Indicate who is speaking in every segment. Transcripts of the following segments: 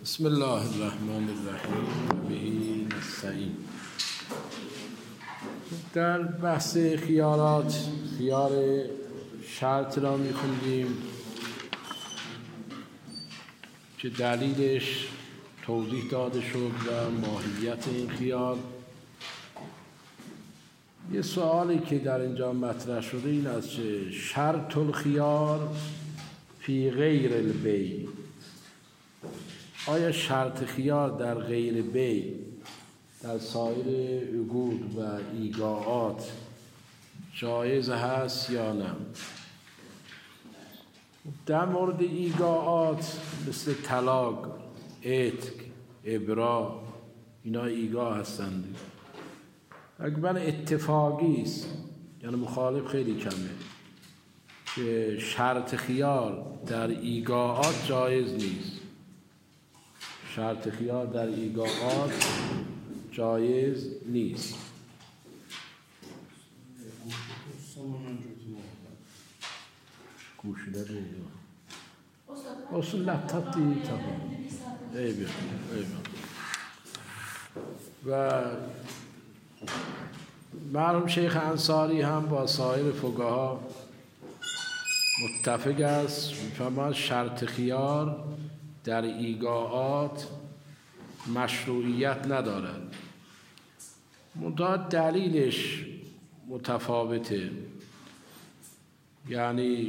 Speaker 1: بسم الله الرحمن الرحیم و بهی نستعین. در بحث خیارات خیار شرط را می‌خوندیم که دلیلش توضیح داده شد و ماهیت این خیار. یه سوالی که در اینجا مطرح شده این است که شرط الخیار فی غیر البیع، آیا شرط خیار در غیر بیع در سایر عقود و ایگاعات جایز هست یا نه؟ در مورد ایگاعات مثل طلاق، عتق، ابراء، اینا ایگاع هستند. اگر اتفاقی است یعنی مخالف خیلی کمه که شرط خیار در ایگاعات جایز نیست. شرط خیار در ایگاعات جایز نیست. گوش داره اصول لطفی تمام ایبه و مرحوم شیخ انصاری هم با سایر فقها متفق است. می‌فرماید شرط خیار در ایگاعات مشروعیت ندارد، منتها دلیلش متفاوته. یعنی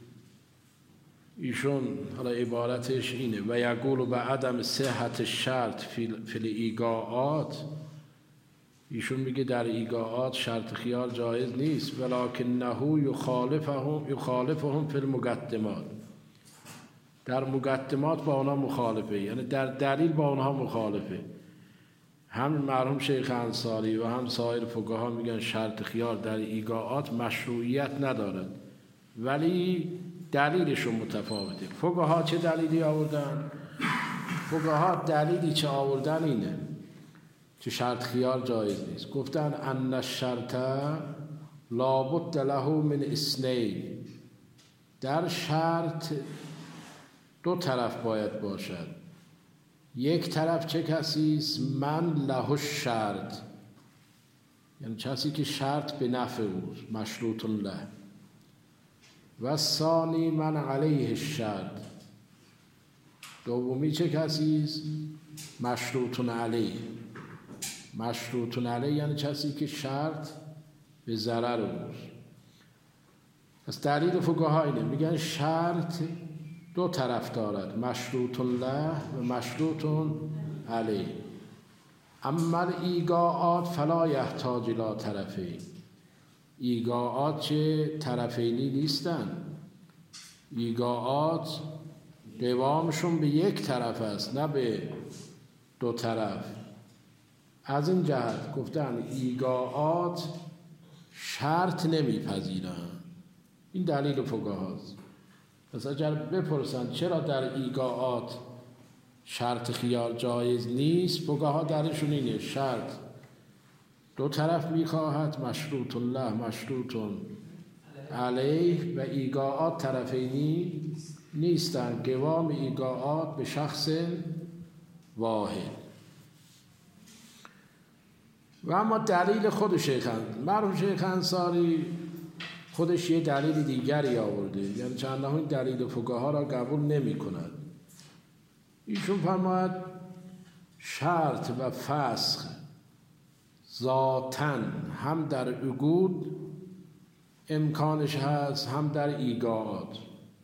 Speaker 1: ایشون حالا عبارتش اینه و یقول به عدم صحت شرط فی الایگاعات، ایشون میگه در ایگاعات شرط خیار جایز نیست، ولکنه یخالفهم فی المقدمات، در مقدمات با آنها مخالفه، یعنی در دلیل با آنها مخالفه. هم مرحوم شیخ انصاری و هم سایر فقها میگن شرط خیار در ایگاعات مشروعیت ندارد، ولی دلیلشون متفاوته. فقها چه دلیلی آوردن؟ فقها دلیلی چه آوردن اینه که شرط خیار جایز نیست. گفتن ان الشرط لابد له من اثنین، در شرط دو طرف باید باشد. یک طرف چه کسی است؟ من له الشرط، یعنی کسی که شرط به نفع اوست، مشروط له. و ثانی من علیه الشرط، دومی چه کسی است؟ مشروط علیه. مشروط علیه یعنی کسی که شرط به ضرر اوست. پس دلیل فقها اینه، میگن شرط دو طرف دارد، مشروط له و مشروط علیه. اما ایگاعات فلا یحتاج الی طرفین، ایگاعات چه طرفینی نیستن، ایگاعات قوامشون به یک طرف است نه به دو طرف. از این جهت گفتن ایگاعات شرط نمیپذیرن. این دلیل فقهاست. پس اگر بپرسن چرا در ایگاعات شرط خیار جایز نیست، فقها درشون اینه شرط دو طرف میخواهد، مشروط له مشروط علیه، و ایگاعات طرفینی نیستن، قوام ایگاعات به شخص واحد. و اما دلیل خود مرحوم شیخ انصاری خودش یه دلیل دیگری آورده، یعنی چند این دلیل فقها را قبول نمی کند. ایشون فرماید شرط و فسخ ذاتاً هم در عقود امکانش هست هم در ایگاعات.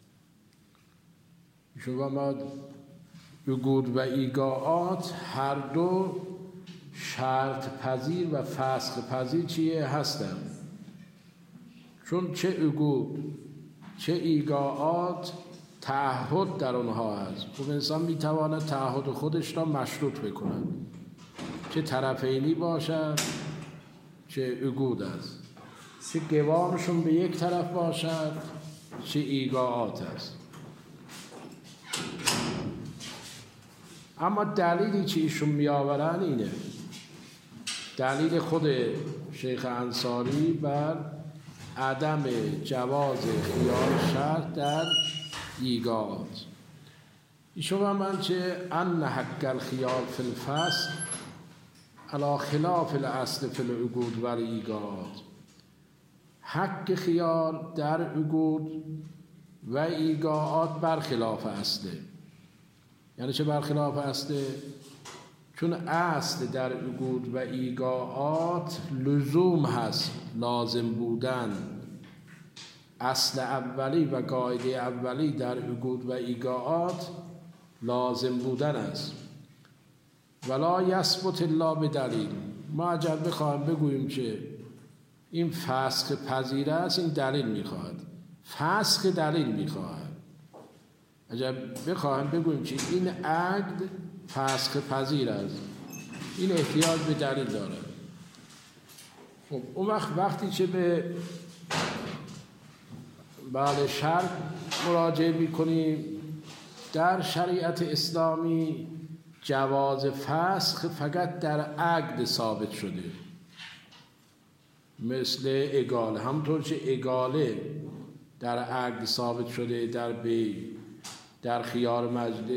Speaker 1: ایشون فرماید عقود و ایگاعات هر دو شرط پذیر و فسخ پذیر چیه هستند، چون چه عقود چه ایگاعات تعهد در اونها هست. خب انسان میتواند تعهد خودش را مشروط بکند، چه طرفینی باشد چه عقود است، چه قوامشون به یک طرف باشد چه ایگاعات است. اما دلیلی که ایشون میآورن اینه، دلیل خود شیخ انصاری بر عدم جواز خیار شرط در ایگاعات. ایشون من چه ان حق الخیال فی الفصل علی خلاف الاصل فی العقود و الایگاءات. حق خیال در عقود و ایگاءات برخلاف اصله. یعنی چه برخلاف اصله؟ چون اصل در عقود و ایگاءات لزوم هست، لازم بودن. اصل اولی و قاعده اولی در عقود و ایگاءات لازم بودن است. ولا یثبت الا بدلیل. ما اگر بخوایم بگوییم که این فسخ پذیر است، این دلیل میخواهد. فسخ دلیل میخواهد. اگر بخوایم بگوییم که این عقد فسخ پذیر است، این احتیاج به دلیل دارد. خب اون وقتی که به شرع مراجعه میکنیم، در شریعت اسلامی جواز فسخ فقط در عقد ثابت شده، مثل اگاله. همونطور که اگاله در عقد ثابت شده، در خیار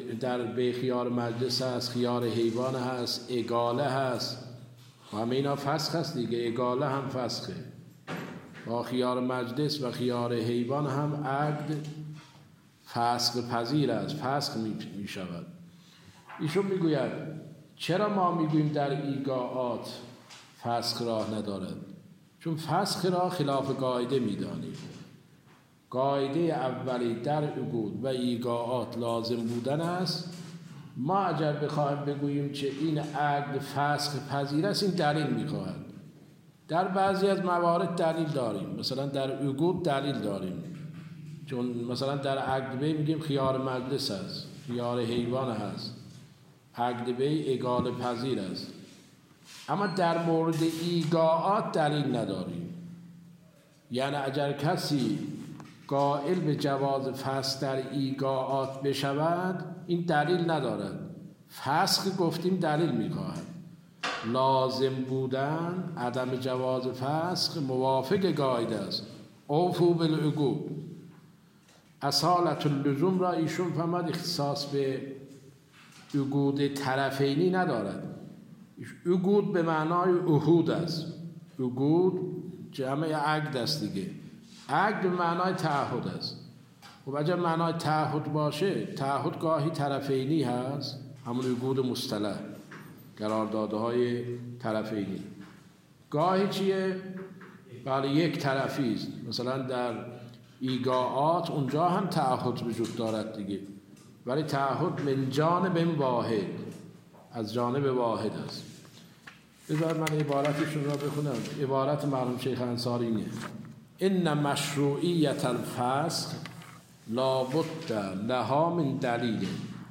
Speaker 1: مجلس هست، خیار حیوان هست، اگاله هست و همه اینا فسخ هست دیگه. اگاله هم فسخه، با خیار مجلس و خیار حیوان هم عقد فسخ پذیر است، فسخ می شود. ایشون میگوید چرا ما میگوییم در ایگاءات فسخ راه ندارد؟ چون فسخ را خلاف قاعده میدانیم. قاعده اولی در عقود و ایگاءات لازم بودن است. ما اگر بخوایم بگوییم که این عقد فسخ پذیر است، این دلیل میخواهد. در بعضی از موارد دلیل داریم، مثلا در عقود دلیل داریم، چون مثلا در عقد بی میگیم خیار مجلس است، خیار حیوان هست، عقد بی اگاله پذیر است. اما در مورد ایگاءات دلیل نداریم. یعنی اگر کسی قائل به جواز فسخ در ایگاءات بشود، این دلیل ندارد. فسخ گفتیم دلیل میخواهد. لازم بودن عدم جواز فسخ موافق قاعده است. اوفوا بالعقود. اصالت اللزوم را ایشون فهمد اختصاص به عقود طرفینی ندارد. عقود به معنای عهود است. عقود جمع عقد است دیگه. عقد به معنای تعهد است. و اگر معنای تعهد باشه، تعهد گاهی طرفینی هست، همون عقود مصطلح، قراردادهای طرفینی. گاهی چیه؟ بله یک طرفی است. مثلا در ایگاءات اونجا هم تعهد وجود دارد دیگه، ولی تعهد من جانب واحد، از جانب واحد است. بذار من عبارتشون را بخونم. عبارت مرحوم شیخ انصاری اینه: ان مشروعیت الفسخ لابد لها من دلیل.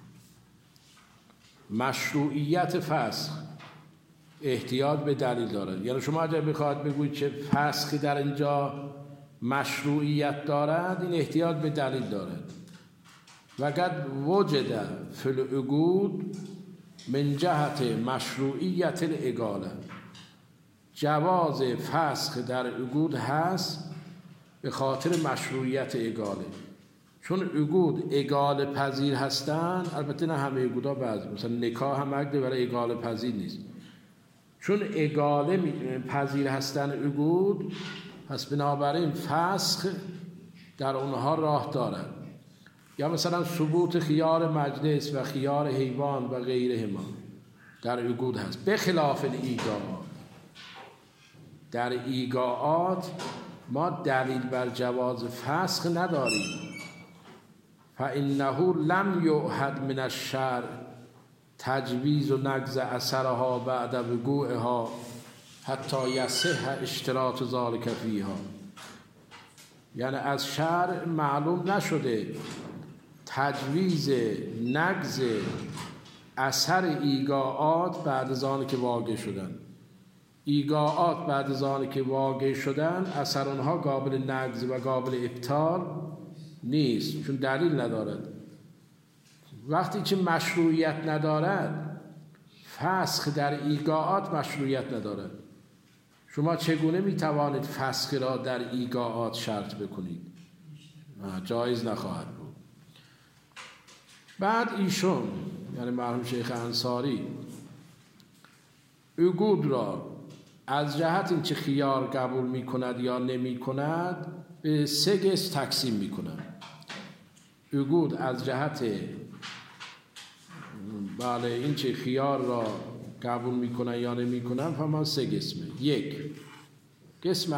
Speaker 1: مشروعیت فسخ احتیاج به دلیل دارد. یعنی شما اگر بخواهد بگویید چه فسخی در اینجا مشروعیت دارد، این احتیاج به دلیل دارد. و قد وجد فی العقود من جهت مشروعیت الاگاله. جواز فسخ در عقود هست به خاطر مشروعیت اگاله. چون عقود اگاله پذیر هستند، البته نه همه عقودها، بعضی مثلا نکاح هم عقده ولی اگاله پذیر نیست. چون اگاله پذیر هستند عقود، پس بنابراین فسخ در اونها راه دارد. یا مثلا ثبوت خیار مجلس و خیار حیوان و غیرهما در عقود هست، به خلاف ایگاءات. در ایگاءات ما دلیل بر جواز فسخ نداریم. فانه لم یعهد من الشرع تجویز و نقض اثرها بعد وقوعها حتی یصح اشتراط ذلک فیها. یعنی از شرع معلوم نشده تجویز نقض اثر ایگاءات بعد از آن که واقع شدن. ایگاءات بعد از آن که واقع شدن، اثر آنها قابل نقض و قابل ابطال نیست، چون دلیل ندارد. وقتی که مشروعیت ندارد، فسخ در ایگاءات مشروعیت ندارد. شما چگونه میتوانید فسخ را در ایگاءات شرط بکنید؟ جایز نخواهد بود. بعد ایشون یعنی مرحوم شیخ انصاری عقود را از جهت اینکه خیار قبول می کند یا نمی کند به 3 قسم تقسیم می کند. عقود از جهت بله اینکه خیار را قبول می کند یا نمی کند فهمان 3 قسمه. 1 قسم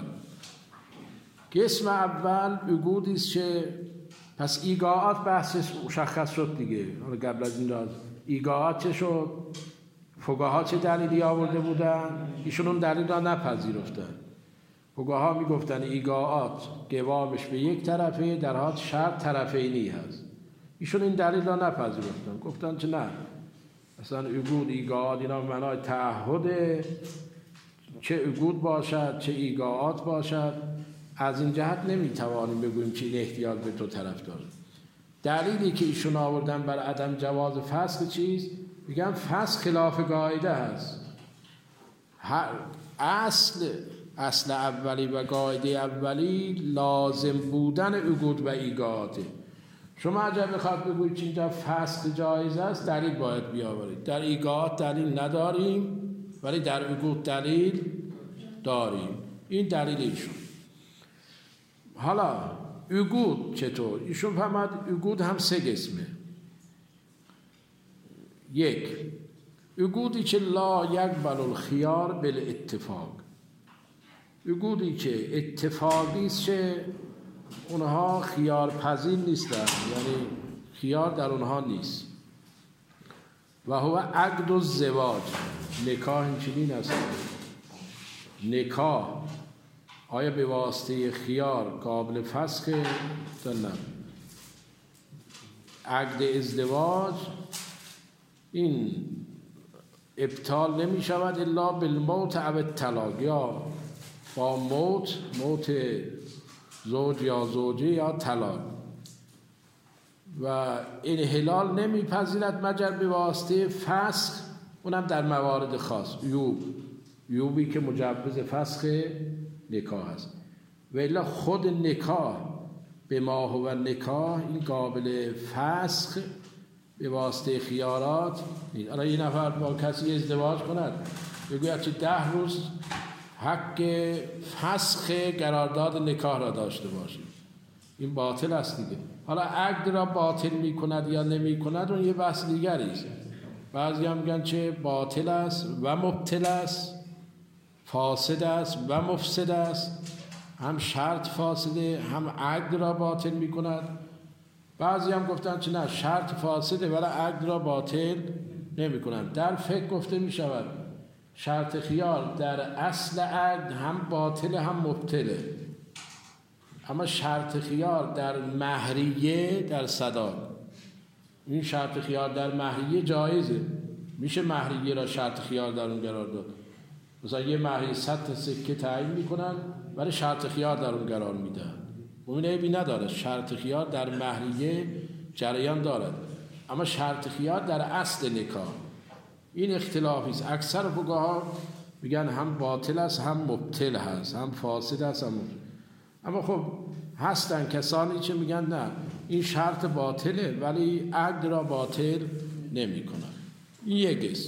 Speaker 1: اول عقودی است که پس ایگاعات بحثش مشخص شد دیگه. حالا قبل از این راز ایگاعات چه شد؟ فقها چه دلیلی آورده بودن؟ ایشون اون دلیل را نپذیرفتن. فقها میگفتن ایگاعات قوامش به یک طرفه، در حال شرط طرفینی هست. ایشون این دلیل را نپذیرفتن، گفتن که نه، اصلا عقود ایگاعات اینا معنای تعهد، چه عقود باشد چه ایگاعات باشد، از این جهت نمیتوانیم بگوییم که این احتیاج به تو طرف داره. دلیلی که ایشون آوردن بر عدم جواز فسخ چیز، میگن فسخ خلاف قاعده هست. اصل اولی و قاعده اولی لازم بودن عقود و ایگاعاته. شما اگر بخواد بگویید که اینجا فسخ جایز است، دلیل باید بیاورید. در ایگاعات دلیل نداریم ولی در عقود دلیل داریم. این دلیل ایشون. حالا عقود چطور؟ ایشون فهمد عقود هم 3 قسمه. 1 عقودی که لا یقبل الخیار بالاتفاق، عقودی که اتفاقی است که اونها خیار پذیر نیستن، یعنی خیار در اونها نیست. و هو عقد الزواج، نکاح اینچنین است. نکاح آیا به واسطه خیار قابل فسخ یا نه؟ عقد ازدواج این ابطال نمی شود الا بالموت او الطلاق، یا با موت زوج یا زوجه یا طلاق. و انحلال نمی پذیرد مگر به واسطه فسخ، اونم در موارد خاص، عیوبی که مجوز فسخ نکاح است. و الا خود نکاح به ما هو نکاح این قابل فسخ به واسطه خیارات نیست. الان یه نفر با کسی ازدواج کند بگوید که 10 روز حق فسخ قرارداد نکاح را داشته باشید، این باطل است دیگه. حالا عقد را باطل می کند یا نمی کند اون یه بحث دیگری است. بعضی هم میگن چه باطل است و مبطل است، فاسد است و مفسد است، هم شرط فاسده هم عقد را باطل می کند. بعضی هم گفتن که نه، شرط فاسده ولی عقد را باطل نمی کند. در فقه گفته می شود شرط خیار در اصل عقد هم باطل هم مبطله، اما شرط خیار در مهریه در صداق، این شرط خیار در مهریه جایزه، میشه مهریه را شرط خیار در اون قرار داد. مثلا یه مهریه 100 تا سکه تعیین میکنن ولی شرط خیار در اون قرار میدن، مؤمن عیبی نداره، شرط خیار در مهریه جریان دارد، اما شرط خیار در اصل نکاح این اختلافی است. اکثر فقها میگن هم باطل است هم مبطل هست، هم فاسد است هم مبطل. اما خب هستن کسانی که میگن نه، این شرط باطله ولی عقد را باطل نمی کنن. این یک قسم.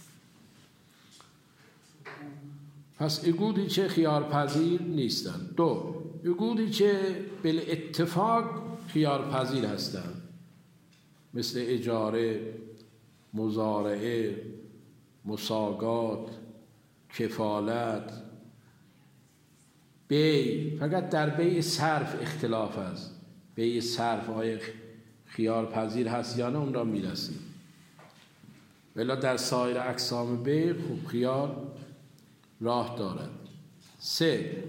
Speaker 1: پس عقودی که خیار پذیر نیستن. 2 عقودی که بالاتفاق خیار پذیر هستن، مثل اجاره، مزارعه، مساقات، کفالت، بی. فقط در بی صرف اختلاف است. بی صرف آیا خیار پذیر هست یا نه اون را میرسیم، ولی در سایر اقسام بی خوب خیار راه دارد. 3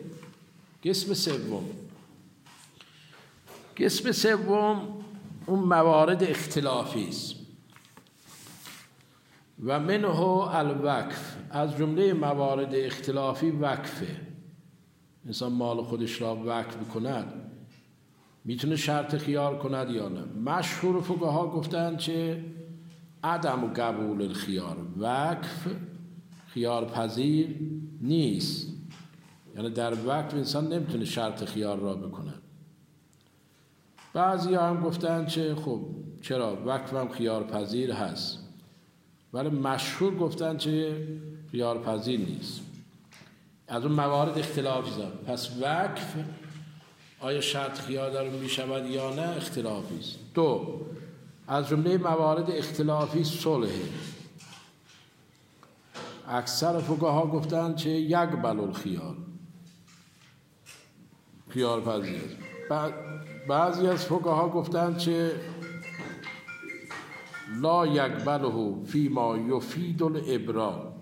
Speaker 1: قسم سوم اون موارد اختلافی است. و منه الوقف، از جمله موارد اختلافی وقفه. انسان مال خودش را وقف کند، میتونه شرط خیار کند یا نه. مشهور فقها گفتن که عدم قبول الخیار، وقف خیار پذیر نیست، یعنی در وقف انسان نمیتونه شرط خیار را بکنه. بعضی هم گفتن که خب چرا وقفم خیار پذیر هست، ولی مشهور گفتن که خیار پذیر نیست. از اون موارد اختلافی زد. پس وقف آیا شرط خیار در اون می شود یا نه اختلافی است. دو، از جمله موارد اختلافی صلح. اکثر فقها گفتن که یقبل الخیار، خیار پذیر. بعضی از فقها گفتن که لا یقبله فیما یفید الابرا،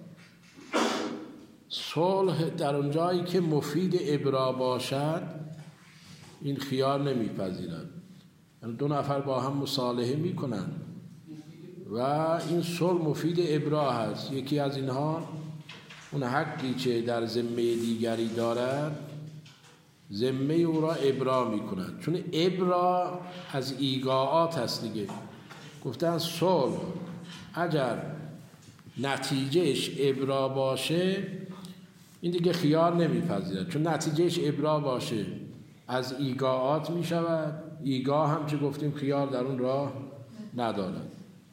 Speaker 1: صلح در اون جایی که مفید ابرا باشد این خیار نمیپذیرد. یعنی دو نفر با هم مصالحه میکنن و این صلح مفید ابرا هست، یکی از اینها اون حقی که در ذمه دیگری دارد ذمه او را ابرا میکند، چون ابرا از ایگاعات هست دیگه. گفتن صلح اگر نتیجهش ابرا باشه این دیگه خیار نمیپذیرد، چون نتیجهش ابرا باشه از ایگاعات میشود. ایگاه هم که گفتیم خیار در اون راه ندارد.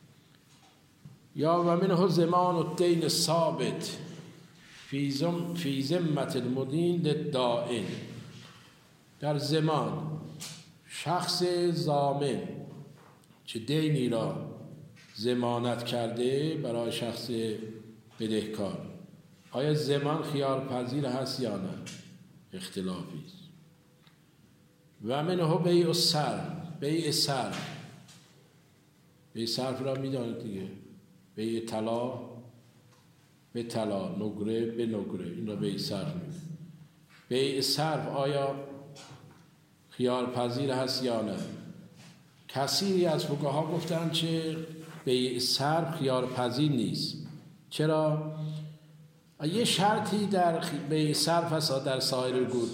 Speaker 1: یا و منه زمان الدین ثابت فی ذمة المدین للدائن، در زمان شخص ضامن که دینی را ضمانت کرده برای شخص بدهکار، آیا زمان خیار پذیر هست یا نه اختلافی است. و منه بیع الصرف، بیع صرف، بیع صرف را میدانید دیگه، بیع طلا به طلا، نقره به نقره، این را بیع صرف میگه. بیع صرف آیا خیار پذیر هست یا نه؟ کثیری از فقها گفتن که بیع صرف خیار پذیر نیست. چرا؟ یه شرطی در بیع صرف هست در سایر گود،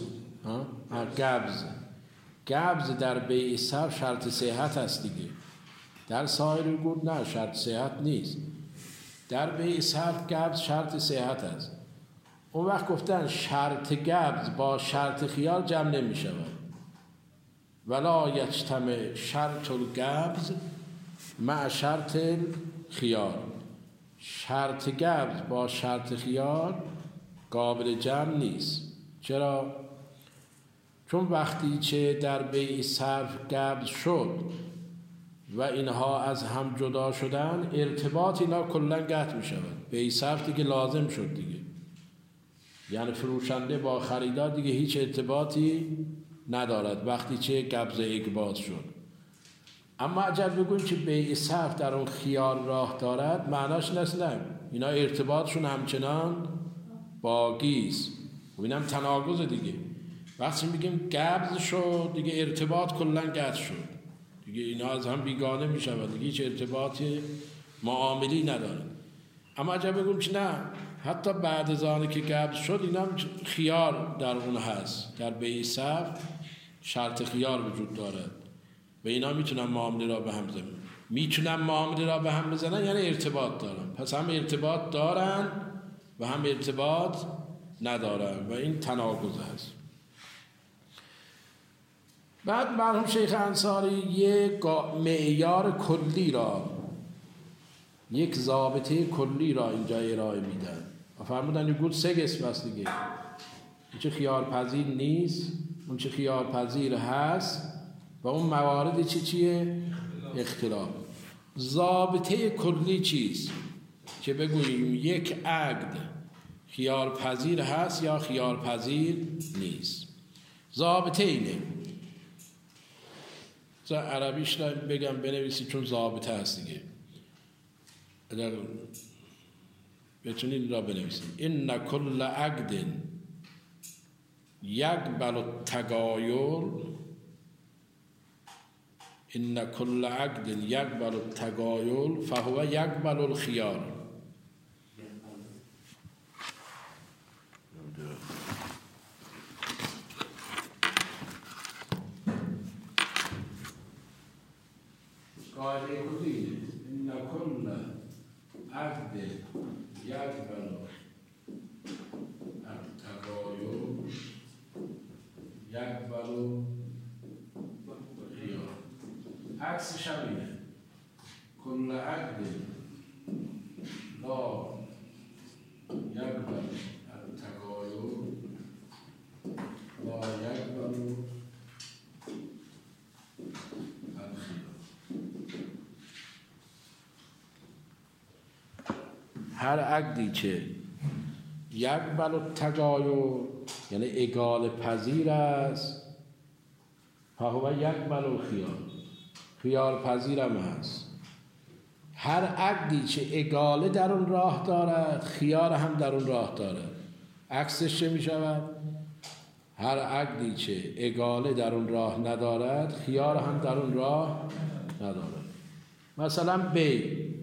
Speaker 1: قبض در بیع صرف شرط صحت هست دیگه، در سایر گود نه شرط صحت نیست. در بیع صرف قبض شرط صحت هست. اون وقت گفتن شرط قبض با شرط خیار جمع نمی شود. ولا یجتمع شرط القبض مع شرط خیار، شرط قبض با شرط خیار قابل جمع نیست. چرا؟ چون وقتی که در بیع صرف قبض شد و اینها از هم جدا شدن ارتباط اینا کلا قطع می شود. بیع صرف دیگه لازم شد دیگه، یعنی فروشنده با خریدار دیگه هیچ ارتباطی ندارد وقتی که قبض اقباض شد. اما اگر بگوییم که بیع صرف در اون خیار راه دارد معناش نه اینا ارتباطشون همچنان باقی است و اینم تناقض دیگه. وقتی میگیم قبض شد دیگه ارتباط کلا قطع شد دیگه، اینا از هم بیگانه میشود دیگه، هیچ ارتباط معاملی ندارن. اما اگر بگوییم که نه حتی بعد از آنی که قبض شد اینا خیار در اون هست، در بیع صرف شرط خیار وجود دارد و اینا میتونن معامله را به هم بزنن. میتونن معامله را به هم بزنن یعنی ارتباط دارن، پس هم ارتباط دارن و هم ارتباط ندارن و این تناقض هست. بعد مرحوم شیخ انصاری یک معیار کلی را، یک ضابطه کلی را اینجا ارائه میدن و فرمودن این گود سه قسم است دیگه. این چه خیار پذیر نیست، اون چه خیار پذیر هست و اون موارد چیه؟ اختلاف. ضابطه کلی چیست؟ که بگوییم یک عقد خیار پذیر هست یا خیار پذیر نیست. ضابطه اینه، عربیش را بگم بنویسید چون ضابطه هست دیگه، اگر بتونید را بنویسید. ان کل عقد یقبل التغایر، ان کل عقد یقبل التغایر فهو یقبل الخیار. قاعده کلی ان کل عقد یقبل التغایر یقبل الخیار. همینه کل عقد لا یقبل التغایر لا یقبل الخیار. هر عقدی که یقبل التغایر یعنی اگاله پذیر است، فهو یقبل الخیار، خیار پذیرم هست. هر عقدی که اگاله در اون راه دارد خیار هم در اون راه دارد. عکسش چه می شود؟ هر عقدی که اگاله در اون راه ندارد خیار هم در اون راه ندارد. مثلا بی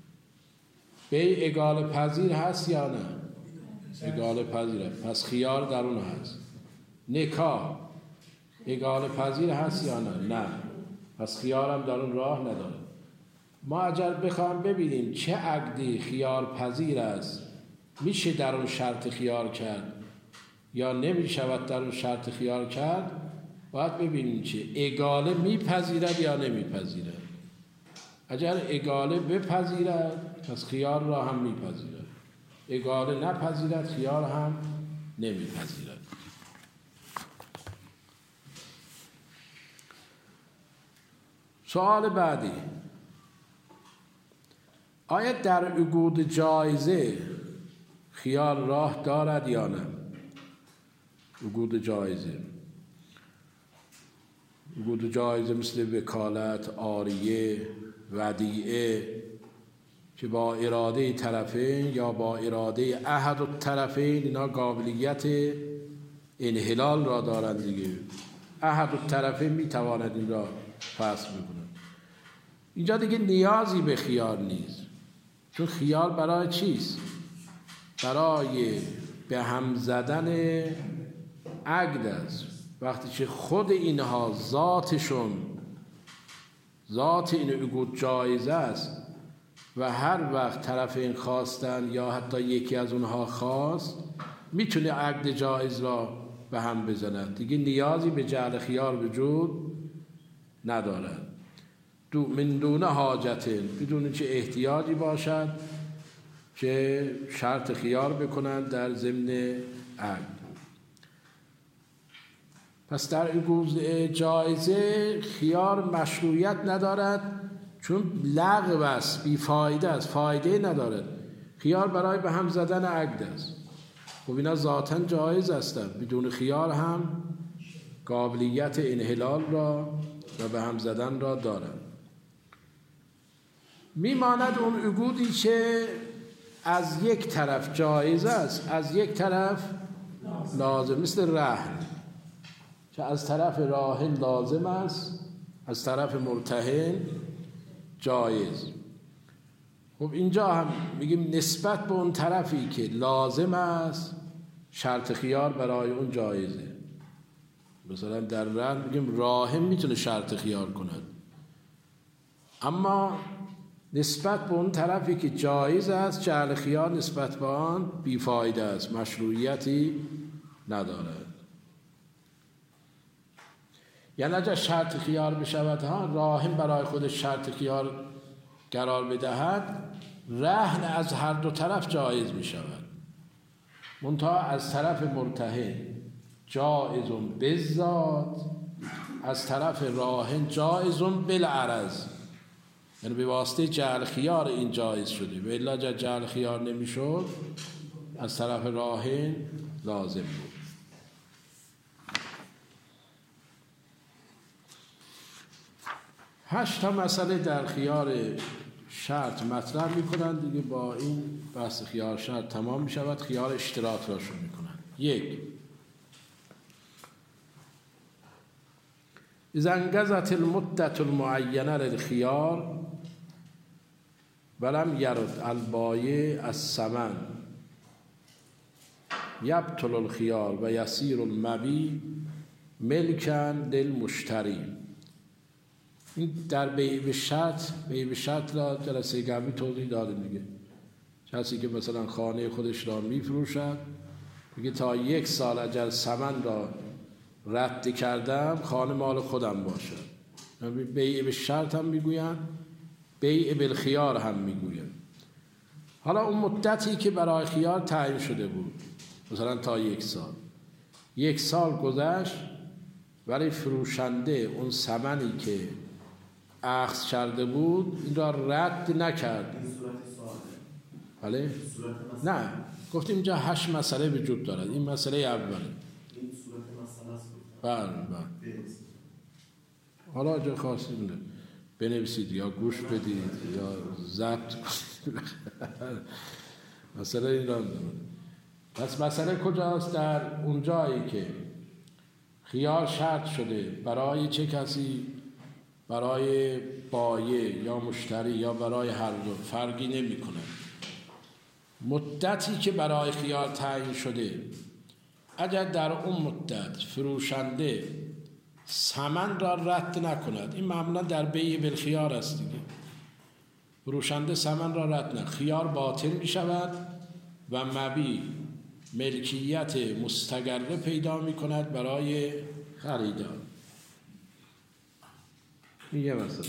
Speaker 1: اگاله پذیر هست یا نه؟ اگاله پذیره، پس خیار در اون هست. نکاح اگاله پذیر هست یا نه؟ نه، پس خیار هم در اون راه نداره. ما اگر بخوایم ببینیم چه عقدی خیار پذیر است، میشه در اون شرط خیار کرد یا نمیشود در اون شرط خیار کرد، باید ببینیم چه اگاله میپذیرد یا نمیپذیرد. اگر اگاله بپذیرد پس خیار را هم میپذیرد، اگاله نپذیرد خیار هم نمیپذیرد. سوال بعدی، آیا در عقود جایزه خیار راه دارد یا نه؟ عقود جایزه مثل وکالت، عاریه، ودیعه که با اراده طرفین یا با اراده احد الطرفین اینا قابلیت انحلال را دارند دیگه. احد الطرفین میتواند این را فسخ بکنه. اینجا دیگه نیازی به خیار نیست، چون خیار برای چیست؟ برای به هم زدن عقد است. وقتی که خود اینها ذات این عقود جایزه است و هر وقت طرفین خواستن یا حتی یکی از اونها خواست میتونه عقد جایز را به هم بزند، دیگه نیازی به جعل خیار وجود ندارد. من دون حاجت، بدون چه احتیاجی باشد که شرط خیار بکنند در ضمن عقد. پس در عقود جایزه خیار مشروعیت ندارد، چون لغو است، بیفایده است، فایده ندارد. خیار برای به هم زدن عقد است. خب اینا ذاتاً جایز هستند، بدون خیار هم قابلیت انحلال را و به هم زدن را دارند. میماند اون عقودی که از یک طرف جایز است، از یک طرف لازم، مثل رهن که از طرف راهن لازم است، از طرف مرتهن جایز. خب اینجا هم میگیم نسبت به اون طرفی که لازم است شرط خیار برای اون جایزه. مثلا در رهن میگیم راهن میتونه شرط خیار کند، اما نسبت به اون طرفی که جایز است جعل خیار نسبت به آن بیفایده است، مشروعیتی ندارد. یعنی اگر شرط خیار بشود راهن برای خودش شرط خیار قرار بدهد، رهن از هر دو طرف جایز می شود، منتها از طرف مرتهن جایزون بالذات، از طرف راهن جایزون بالعرض، یعنی به واسطه جعل خیار این جایز شده، و الا اگر جعل خیار نمی شد از طرف راهن لازم بود. هشت تا مسئله در خیار شرط مطرح میکنند دیگه. با این بحث خیار شرط تمام می شود. خیار اشتراط را شروع میکنند. 1. اذا انقضت المدة المعینه للخیار ولم یرد البایع الثمن یبطل الخیار و یصیر المبیع ملکا للمشتری. این در بیع به شرط را جلسه قبلی توضیح دادیم دیگه. کسی که مثلا خانه خودش را میفروشد میگه تا 1 سال اگر ثمن را رد کردم خانه مال خودم باشد، بیع به شرط هم میگوین، بیع بالخیار هم میگوین. حالا اون مدتی که برای خیار تعیین شده بود، مثلا تا 1 سال، 1 سال گذشت ولی فروشنده اون ثمنی که اخذ کرده بود این را رد نکرد.
Speaker 2: این صورت سواله.
Speaker 1: بله؟
Speaker 2: صورت
Speaker 1: نه، گفتیم اینجا 8 مسئله وجود دارد. این مسئله اوله.
Speaker 2: این صورت مسئله است.
Speaker 1: بله. حالا جا خواستیم بنویسید یا گوش بدید یا ضبط کنید. مسئله این را پس مسئله کجاست؟ در اون جایی که خیار شرط شده برای چه کسی؟ برای بایع یا مشتری یا برای هر دو، فرقی نمی کنه. مدتی که برای خیار تعیین شده، اگر در اون مدت فروشنده ثمن را رد نکند، این معمولا در بیع بالخیار است دیگه، فروشنده ثمن را رد نکند، خیار باطل می شود و مبیع ملکیت مستقره پیدا می کند برای خریدار. میگه مثلا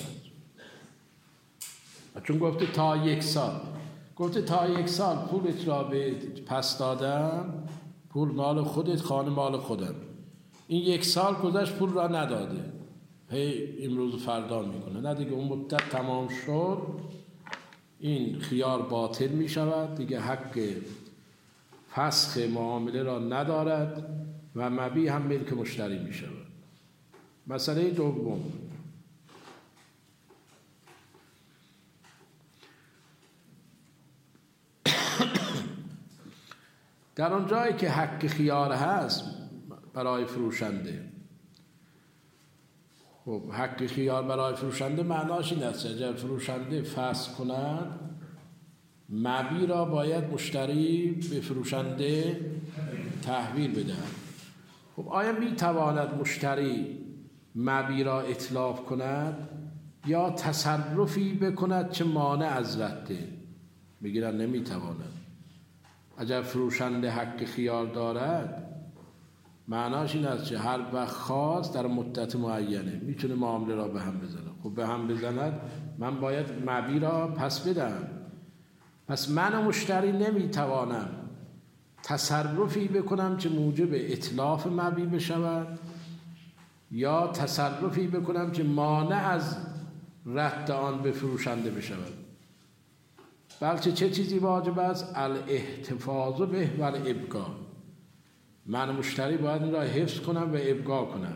Speaker 1: چون گفته تا 1 سال، گفته تا 1 سال پولت را به پس دادم، پول مال خودت، خانه مال خودم. این 1 سال گذشت پول را نداده، هی امروز فردا میکنه، نه دیگه اون مدت تمام شد، این خیار باطل می شود دیگه، حق فسخ معامله را ندارد و مبیع هم ملک مشتری می شود. مسئله دوم، در آن جایی که حق خیار هست برای فروشنده، خب حق خیار برای فروشنده معناش این است اگر فروشنده فسخ کند، مبیع را باید مشتری به فروشنده تحویل بدهد. خب آیا می تواند مشتری مبیع را اتلاف کند یا تصرفی بکند چه مانع از رده؟ میگیرن نمی تواند. اگر فروشنده حق خیار دارد معناش این است که هر وقت خواست در مدت معینه میتونه معامله را به هم بزنه. خب به هم بزند من باید مبیع را پس بدم، پس من مشتری نمیتوانم تصرفی بکنم که موجب اتلاف مبیع بشود یا تصرفی بکنم که مانع از رد آن به فروشنده بشود، بلکه چه چیزی واجب است؟ الاحتفاظ به و الابقاء. من مشتری باید این را حفظ کنم و ابقا کنم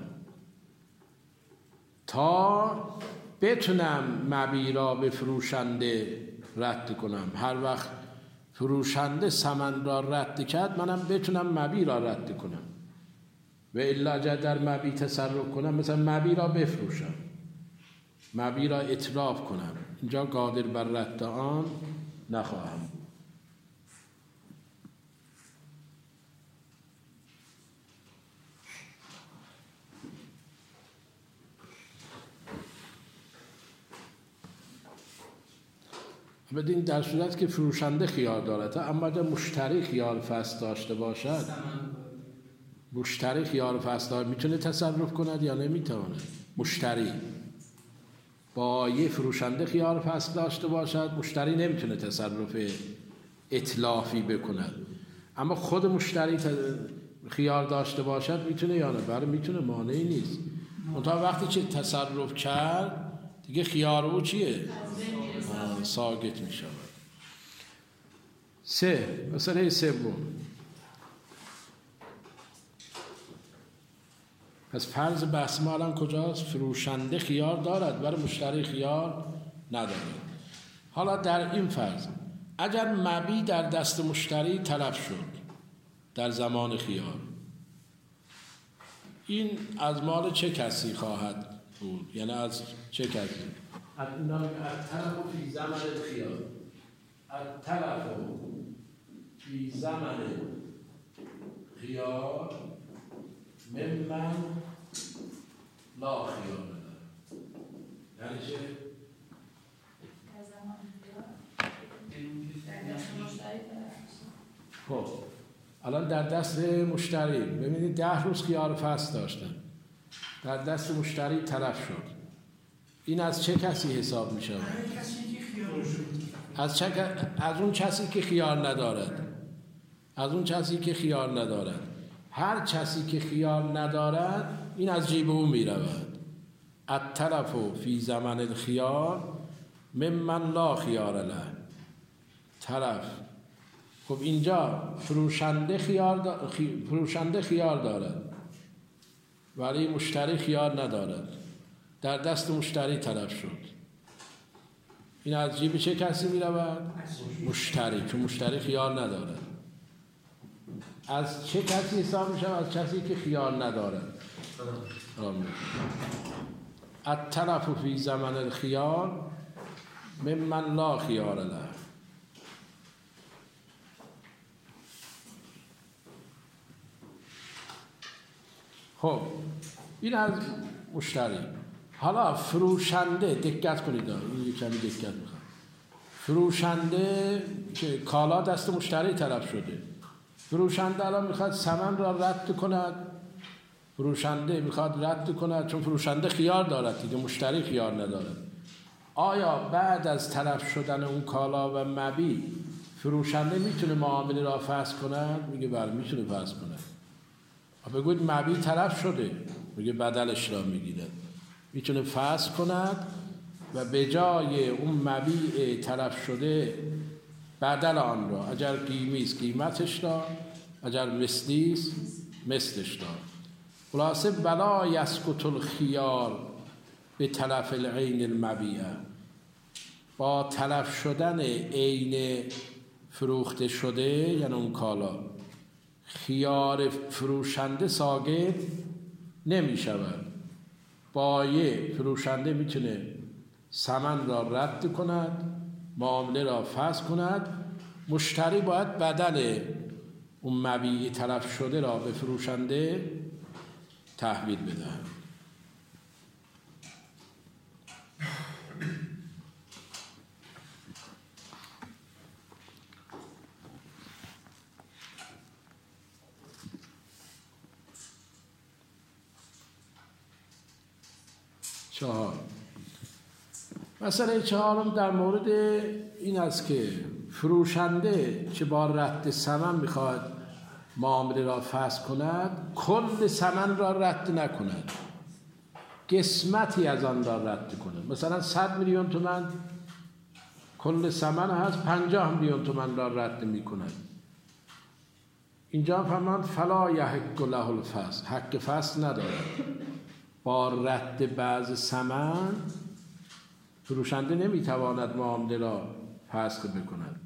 Speaker 1: تا بتونم مبیع را به فروشنده رد کنم. هر وقت فروشنده ثمن را رد کرد منم بتونم مبیع را رد کنم، و الا اگر در مبیع تصرف کنم، مثلا مبیع را بفروشم، مبیع را اتلاف کنم، اینجا قادر بر رد آن نخواهم بود. بدین در صورت که فروشنده خیار دارد، اما اگر مشتری خیار فسخ داشته باشد، مشتری خیار فسخ دارد میتونه تصرف کند یا نمیتونه؟ مشتری با یه فروشنده خیار فسخ داشته باشد، مشتری نمیتونه تصرف اتلافی بکند، اما خود مشتری خیار داشته باشد میتونه یا نه؟ بله میتونه، مانعی نیست. منتها وقتی که تصرف کرد دیگه خیار او چیه؟ ساقط می شود. 3. مسئله سوم، پس فرض بحث ما الان کجاست؟ فروشنده خیار دارد برای مشتری خیار ندارد. حالا در این فرض اگر مبیع در دست مشتری تلف شد در زمان خیار، این از مال چه کسی خواهد بود؟ یعنی از چه کسی؟ التلف فی زمن الخیار، التلف فی زمن خیار ممن لا خیار دارد. یعنی چه؟
Speaker 3: در زمان خیار در دست مشتری
Speaker 1: خب الان در دست مشتری ببینید 10 روز خیار فصل داشتن، در دست مشتری تلف شد، این از چه کسی حساب می شود؟ از اون کسی که خیار ندارد. از اون کسی که خیار ندارد. هر کسی که خیار ندارد این از جیب او می رود. التلف فی زمن الخیار ممن لا خیار له. تلف. خب اینجا فروشنده خیار دارد ولی مشتری خیار ندارد، در دست مشتری تلف شد. این از جیب چه کسی می رود؟ مشتری، چون مشتری خیار ندارد. از چه کسی حساب می شود؟ از کسی که خیار ندارد. التلف فی زمن الخیار ممن لا خیار له. خب این از مشتری. حالا فروشنده، دقت کنید، این یک کمی دقت میخواد. فروشنده که کالا دست مشتری طرف شده، فروشنده الان میخواد ثمن را رد کند. فروشنده میخواد رد کند چون فروشنده خیار دارد دیگه، مشتری خیار ندارد. آیا بعد از طرف شدن اون کالا و مبیع فروشنده میتونه معامله را فسخ کند؟ میگه بله میتونه فسخ کند. بگوید مبیع طرف شده، میگه بدلش را میگیرد، میتونه فسخ کند و به جای اون مبیع طرف شده بدل آن را، اگر قیمیست قیمتش را، اگر مثلیست مثلش را. خلاصه ولا یسقط الخیار به تلف العین المبیعه. با تلف شدن عین فروخته شده یعنی اون کالا، خیار فروشنده ساقط نمی شود. بایع فروشنده میتونه ثمن را رد کند، معامله را فسخ کند. مشتری باید بدل اون مبیع تلف شده را به فروشنده تحویل بدهد. چهار. مسئله چهارم در مورد این است که فروشنده که با رد ثمن میخواد معامله را فسخ کند، کل ثمن را رد نکند، قسمتی از آن را رد کند. مثلا 100 میلیون تومان کل ثمن هست، 50 میلیون تومان را رد میکند. اینجا فرماند فلا یحق له الفسخ، حق فسخ ندارد. با رد بعض ثمن فروشنده نمیتواند معامله را فسخ بکند.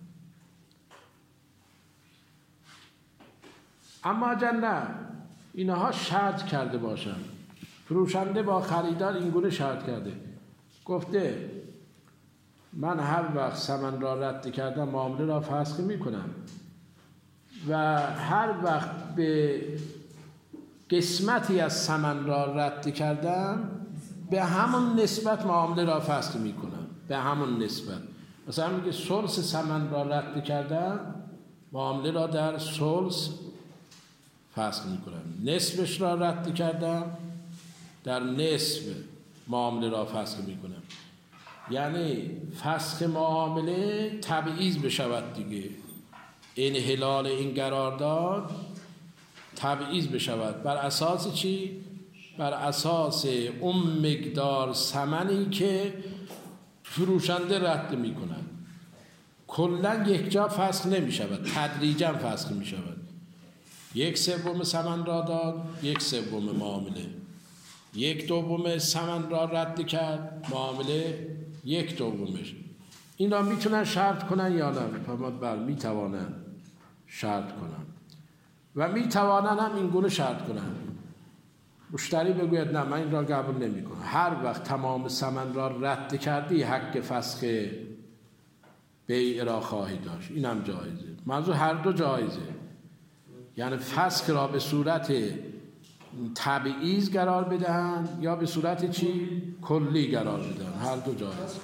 Speaker 1: اما اگر نه اینها شرط کرده باشند، فروشنده با خریدار اینگونه شرط کرده، گفته من هر وقت ثمن را رد کردم معامله را فسخ میکنم و هر وقت به قسمتی از ثمن را رد کردم به همون نسبت معامله را فسخ میکنم. به همون نسبت، مثلا میگه ثلث ثمن را رد کردم، معامله را در ثلث فسخ میکنم. نصفش را رد کردم، در نصف معامله را فسخ میکنم. یعنی فسخ معامله تبعیض بشود دیگه، انحلال این قرارداد تبعیض بشود. بر اساس چی؟ بر اساس اون مقدار ثمنی که فروشنده رد می کند. کلا یک جا فسخ نمی شود، تدریجا فسخ می شود. 1/3 ثمن را داد، 1/3 معامله. 1/2 ثمن را رد کرد، معامله 1/2. این را میتونن شرط کنن یا نه؟ فرمود بله میتوانن شرط کنن و میتوانن هم این گونه شرط کنن. مشتری بگوید نه من این را قبول نمی کنم، هر وقت تمام ثمن را رد کردی حق فسخ بیع را خواهی داشت. این هم جایزه. موضوع هر دو جایزه، یعنی فسخ را به صورت تبعیض قرار بدهن یا به صورت چی؟ کلی قرار بدهن. هر دو جایزه.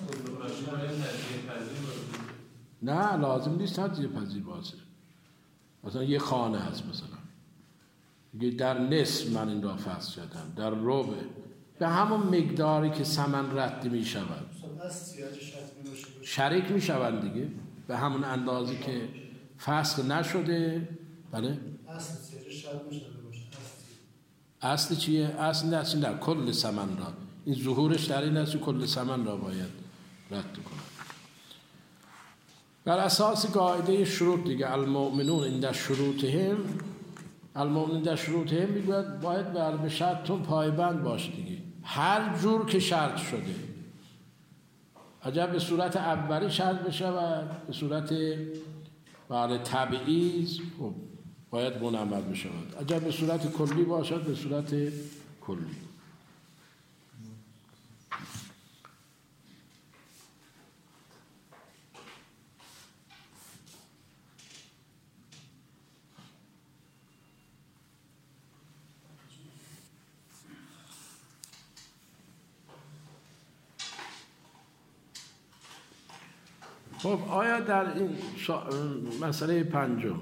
Speaker 1: نه لازم نیست تجزیه پذیر باشه. مثلا یه خانه هست، مثلا میگه در نصف من این را فسخ کردم، در ربع، به همون مقداری که ثمن رد می شود شریک می شود دیگه، به همون اندازه که فسخ نشده. بله اصل چیه؟ اصل نه کل ثمن را، این ظهورش در این است کل ثمن را باید رد کنه. بر اساس قاعده شروط دیگه، المؤمنون عند شروطهم، المؤمنون عند شروطهم میگوید باید به شرطتون پایبند باش دیگه، هر جور که شرط شده. اگر به صورت اولی شرط بشود، به صورت تبعیض باید منعمل بشود. اگر به صورت کلی باشد، به صورت کلی. خب آیا در این مسئله پنجم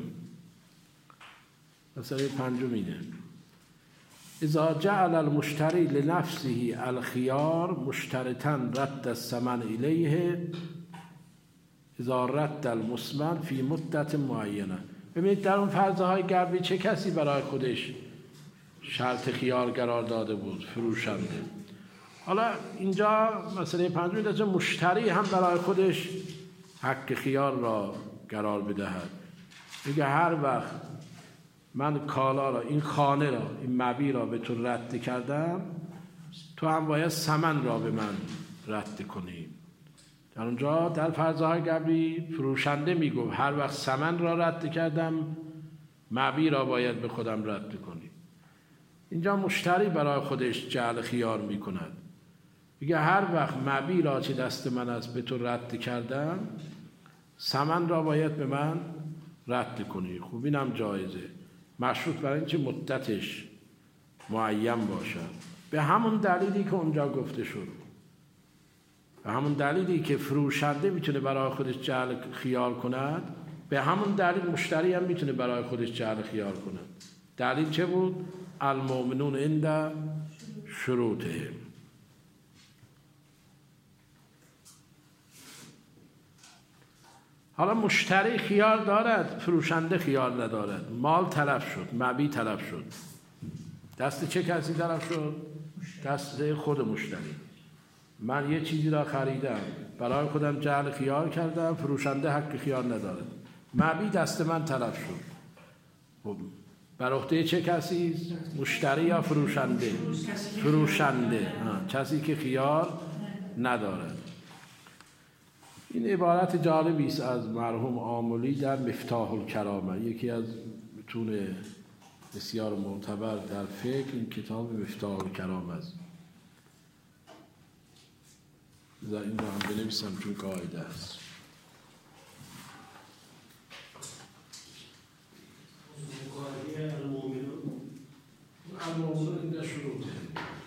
Speaker 1: اینه: اذا جعل المشتری لنفسه الخيار مشترطا رد الثمن الیه اذا رد المثمن فی مدت معینه. ببینید در اون فرضهای قبلی چه کسی برای خودش شرط خیار قرار داده بود؟ فروشنده. حالا اینجا مسئله پنجم اینه که مشتری هم برای خودش حق خیار را قرار بدهد. میگه هر وقت من کالا را، این خانه را، این مبیع را به تو رد کردم، تو هم باید ثمن را به من رد کنی. در اونجا در فرضهای قبلی فروشنده میگفت هر وقت ثمن را رد کردم، مبیع را باید به خودم رد کنی. اینجا مشتری برای خودش جعل خیار میکند، میگه هر وقت مبیع را چه دست من است به تو رد کردم، ثمن را باید به من رد کنی. خب اینم جایزه، مشروط برای اینکه مدتش معین باشد. به همون دلیلی که اونجا گفته شد، به همون دلیلی که فروشنده میتونه برای خودش جعل خیار کند، به همون دلیل مشتری هم میتونه برای خودش جعل خیار کند. دلیل چه بود؟ المؤمنون عند شروطهم. حالا مشتری خیار دارد، فروشنده خیار ندارد. مال تلف شد، مبیع تلف شد. دست چه کسی تلف شد؟ دست خود مشتری. من یه چیزی را خریدم، برای خودم جعل خیار کردم، فروشنده حق خیار ندارد. مبیع دست من تلف شد. خب بر عهده چه کسی است؟ مشتری یا فروشنده؟ فروشنده، کسی که خیار ندارد. این عبارت جالبی است از مرحوم آملی در مفتاح الکرامه، یکی از متون بسیار معتبر در فقه. این کتاب مفتاح الکرامه است. این رو هم بنویسم چون قاعده است. المؤمنون عند شروطهم.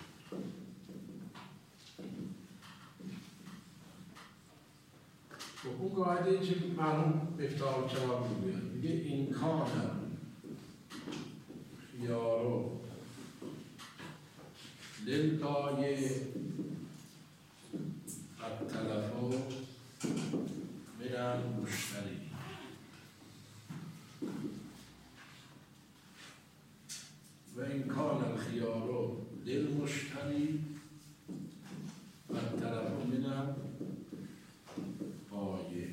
Speaker 1: اون قاعده که مرحوم مفتاح الکرامه میگه این کار خیارو للغایه التلفو من المشتری. و این کان الخیارو للمشتری التلفو من البایع.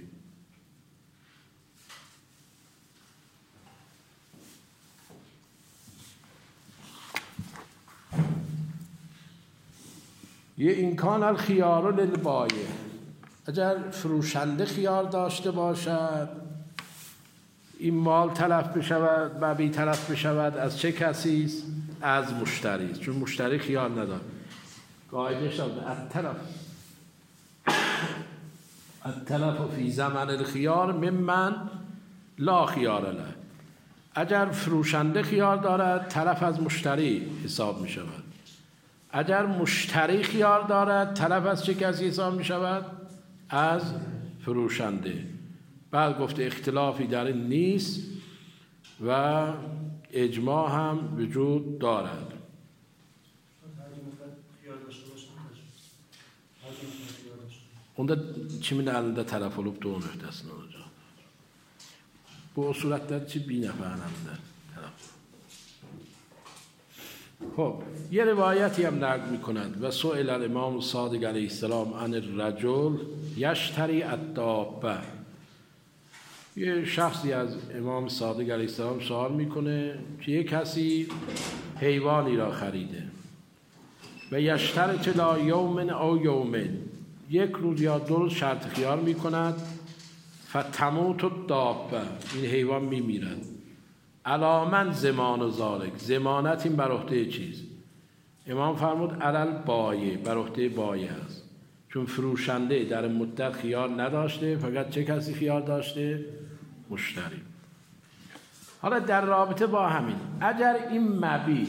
Speaker 1: یه امکان الخیار للبایع، اگر فروشنده خیار داشته باشد این مال تلف بشود، مبیع تلف بشود، از چه کسی است؟ از مشتری است، چون مشتری خیار ندارد. قاعده شد التلف فی زمن الخیار ممن لا خیار له. اگر فروشنده خیار دارد تلف از مشتری حساب می شود. اگر مشتری خیار دارد تلف از چه کسی حساب می شود؟ از فروشنده. بعد گفته اختلافی در این نیست و اجماع هم وجود دارد. Onda kimin əlində tələf olubdur onun öhdəsindən olacaq. Bu o surətlər ki, bir nəfərin əlində tələf olub. خب یه روایتی هم نقل می‌کند و سئل الامام صادق علیه السلام عن الرجل یشتری الدابه. یه شخصی از امام صادق علیه السلام سوال میکنه که یه کسی حیوانی را خریده و یشترط لا یوم او یومین، یک روز یا دو روز شرط خیار میکند فتموت الدابه، این حیوان میمیرد. علی من ضمان و ذالک، ضمانت این بر عهده چیز؟ امام فرمود علل بایع، بر عهده بایع است، چون فروشنده در مدت خیار نداشته، فقط چه کسی خیار داشته؟ مشتری. حالا در رابطه با همین، اگر این مبیع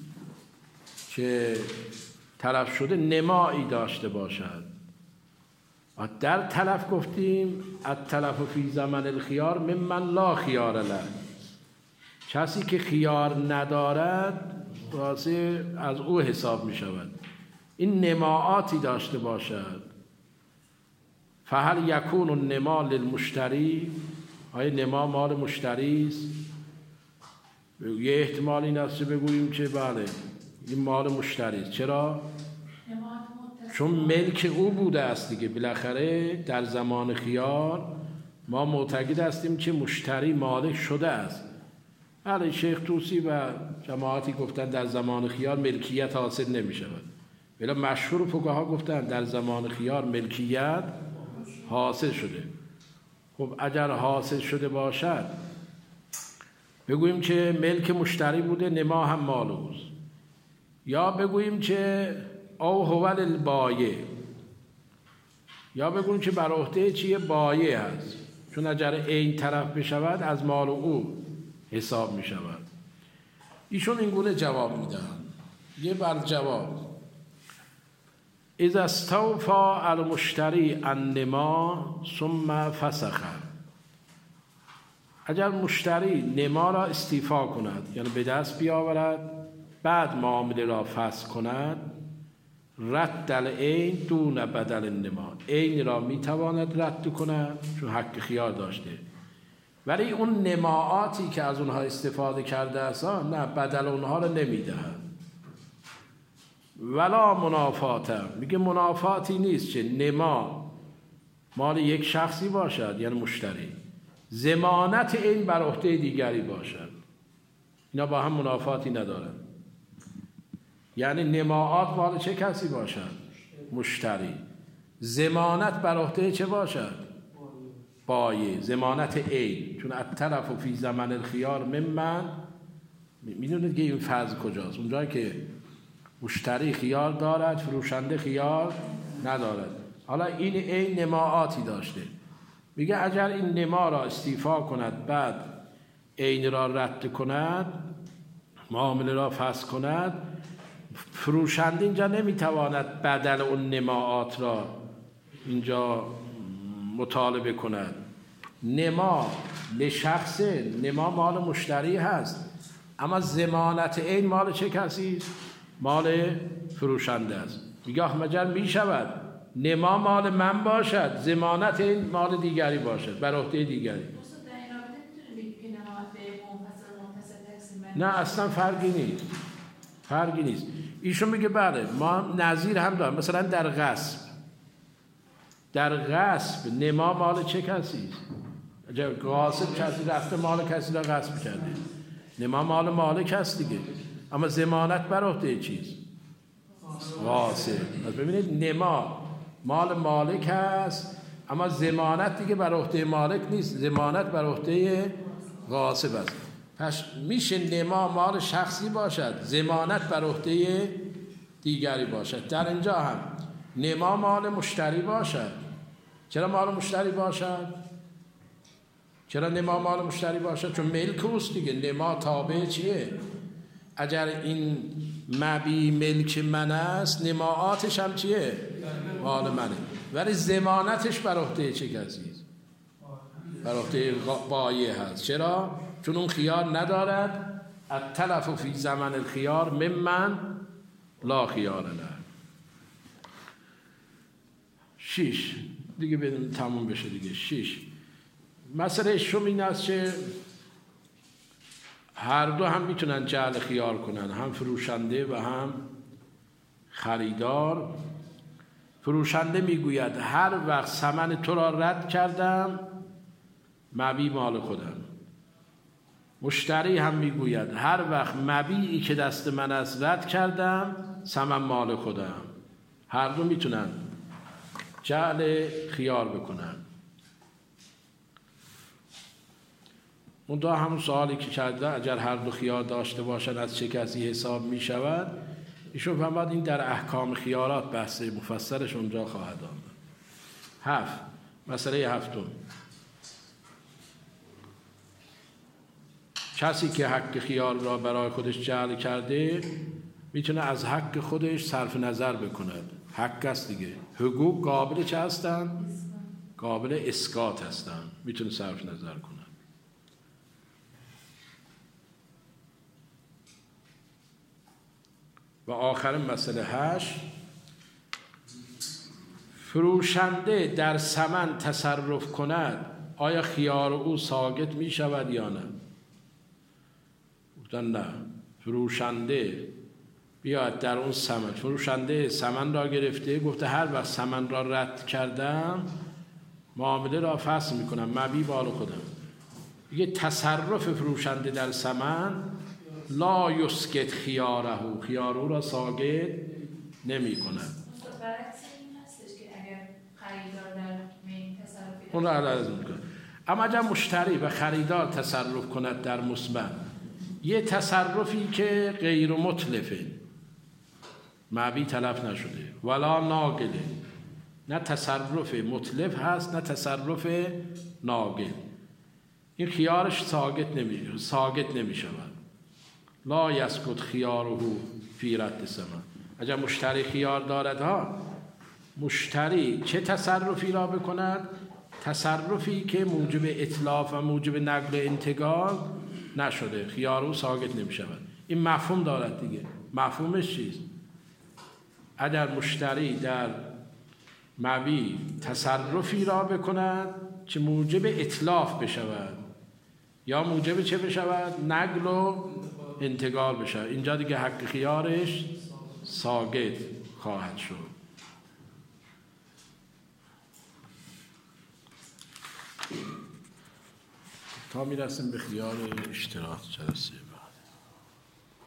Speaker 1: که تلف شده نمایی داشته باشد، در تلف گفتیم التلف فی زمن الخیار ممن لا خیار له، کسی که خیار ندارد واسه از او حساب می شود. این نماعاتی داشته باشد، فهل یکون النما للمشتری، آیا نما مال مشتری است؟ یه احتمال این است بگوییم که بله این مال مشتری است. چرا؟ چون ملک او بوده است دیگه. بالاخره در زمان خیار ما معتقد هستیم که مشتری مالک شده است. بله شیخ طوسی و جماعتی گفتن در زمان خیار ملکیت حاصل نمی شود، ولی مشهور فقها گفتن در زمان خیار ملکیت حاصل شده. خب اگر حاصل شده باشد بگوییم که ملک مشتری بوده، نما هم مال اوست، یا بگوییم که او هو البایع، یا بگوییم که بر عهده چیه؟ بایع هست، چون اگر این طرف بشود از مال او حساب می شود. ایشون این گونه جواب می دهند. یه بر جواب اذا استوفى المشتری النما ثم فسخ، اگر مشتری نما را استیفا کند یعنی به دست بیاورد بعد معامله را فسخ کند، رد العین دون بدل النما، عین را می تواند رد کند چون حق خیار داشته، ولی اون نماعاتی که از اونها استفاده کرده است نه، بدل اونها رو نمیدهند. ولا منافاته، میگه منافاتی نیست که نما مال یک شخصی باشد یعنی مشتری، ضمانت این بر عهده دیگری باشد، اینا با هم منافاتی ندارن. یعنی نماعات مال چه کسی باشد؟ مشتری. ضمانت بر عهده چه باشد؟ بایع. ضمانت عین، چون التلف فی زمن الخیار ممن، میدونید که این فرض کجاست؟ اونجایی که مشتری خیار دارد فروشنده خیار ندارد. حالا این عین نماعاتی داشته، میگه اگر این نما را استیفا کند بعد عین را رد کند، معامله را فسخ کند، فروشنده اینجا نمیتواند بدل اون نماعات را اینجا مطالبه کند. نما لشخص، نما مال مشتری هست، اما ضمانت این مال چه کسی است؟ مال فروشنده است. میگه مجال میشود نما مال من باشد، ضمانت این مال دیگری باشد، بر عهده دیگری. نه اصلا فرقی نیست. ایشون میگه بله ما نظیر هم داریم، مثلا در غصب نما مال چه کسی است؟ اگر غاصب کسی رفته مال کسی را غصب کرده، نما مال مالک است دیگه، اما ضمانت بر عهده چیست؟ غاصب. پس ببینید نما مال مالک است، اما ضمانت دیگه بر عهده مالک نیست، ضمانت بر عهده غاصب است. پس میشه نما مال شخصی باشد، ضمانت بر عهده دیگری باشد. در اینجا هم نما مال مشتری باشد. چرا مال مشتری باشد؟ چرا نما مال مشتری باشد؟ چون ملک اوست دیگه. نما تابع چیه؟ اگر این مبی ملک من است، نماعاتش هم چیه؟ مال منه، ولی ضمانتش بر عهده چه کسی است؟ بر عهده بایع هست. چرا؟ چون اون خیار ندارد. التلف فی زمن الخیار ممن لا خیار له. 6 دیگه بدون تموم بشه دیگه. 6 مسئله شوم این است که هر دو هم میتونن جعل خیار کنن، هم فروشنده و هم خریدار. فروشنده میگوید هر وقت ثمن تو را رد کردم مبیع مال خودم. مشتری هم میگوید هر وقت مبیعی که دست من است رد کردم ثمن مال خودم. هر دو میتونن جعل خیار بکنن. اون دو همون سوالی که کرده اگر هر دو خیار داشته باشن از چه کسی حساب می شود، ایشون فهمد این در احکام خیارات بحث مفصلش اونجا خواهد آمد. 7 مسئله 7 کسی که حق خیار را برای خودش جعل کرده میتونه از حق خودش صرف نظر بکند. حق است دیگه. حقوق قابل چه هستن؟ قابل اسقاط هستن، میتونه صرف نظر کند. و آخر مسئله 8 فروشنده در ثمن تصرف کند آیا خیار او ساقط می شود یا نه؟ گفتن نه. فروشنده بیاد در اون ثمن، فروشنده ثمن را گرفته گفته هر وقت ثمن را رد کردم معامله را فسخ می کنم، مبیع مال خودم. یه تصرف فروشنده در ثمن لا یسکت خیاره، خیار او را ساقط نمی کند.
Speaker 3: برعکس این هستش که اگر خریدار در می تصرفی
Speaker 1: اون را عرض میکنه. اما اگر مشتری و خریدار تصرف کند در مثمن، یه تصرفی که غیر متلفه، مبیع تلف نشده، ولا ناقله، نه تصرف متلف هست نه تصرف ناقل، این خیارش ساقط نمی شود. لا یسکت خیاره فی رد ثمن. اگر مشتری خیار دارد مشتری چه تصرفی را بکند؟ تصرفی که موجب اتلاف و موجب نقل انتقال نشده، خیار او ساقط نمی شود. این مفهوم دارد دیگه. مفهومش چیست؟ اگر مشتری در مبیع تصرفی را بکند که موجب اتلاف بشود یا موجب چه بشود؟ نقل و انتقال بشود، اینجا دیگه حق خیارش ساقط خواهد شد. تا میرسیم به خیار اشتراک جلسه